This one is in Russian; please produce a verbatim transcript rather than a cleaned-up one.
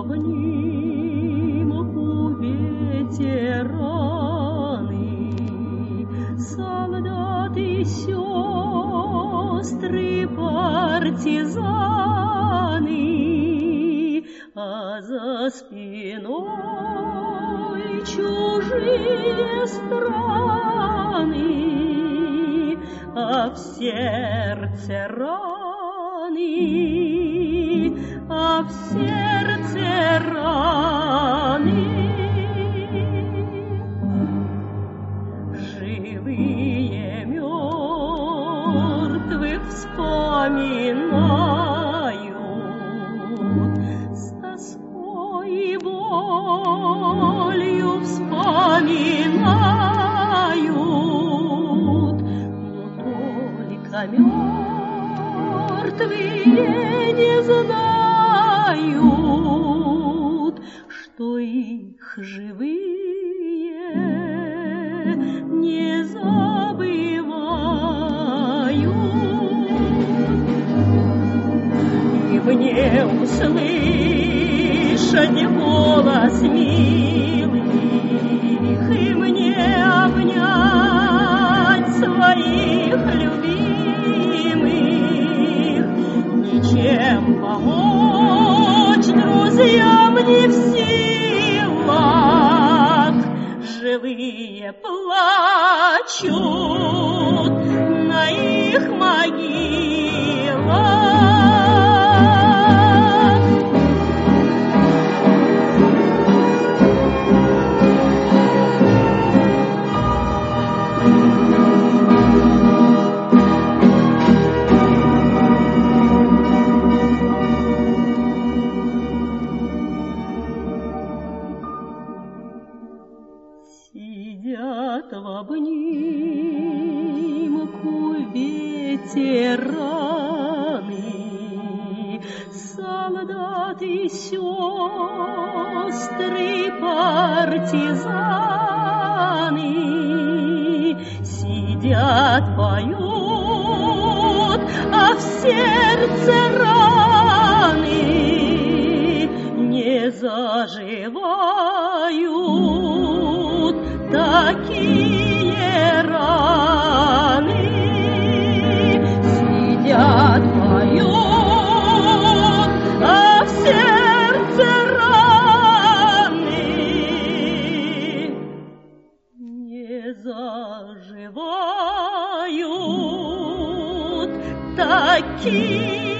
обнимку ветераны, солдаты, сестры, партизаны, а за спиной чужие страны, а в сердце раны, а в сердце раны. Живые мертвых вспоминают, с тоской и болью вспоминают, но только мертвые не знают, что их живые не забывают. И мне услышать голос милых, и мне обнять своих любимых, ничем помочь друзьям не в силах. Живые плачут на их могилах. Сидят в обнимку ветераны, солдаты, сестры, партизаны, сидят, поют, а в сердце раны не заживают. Такие раны сидят, поют, а в сердце раны не заживают. Такие